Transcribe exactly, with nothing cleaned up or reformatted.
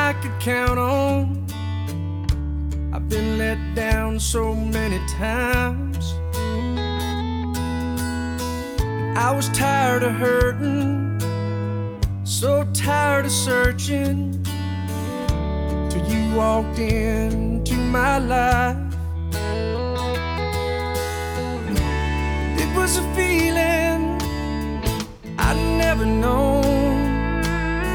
I could count on. I've been let down so many times. I was tired of hurting, so tired of searching, till you walked into my life. It was a feeling I'd never known.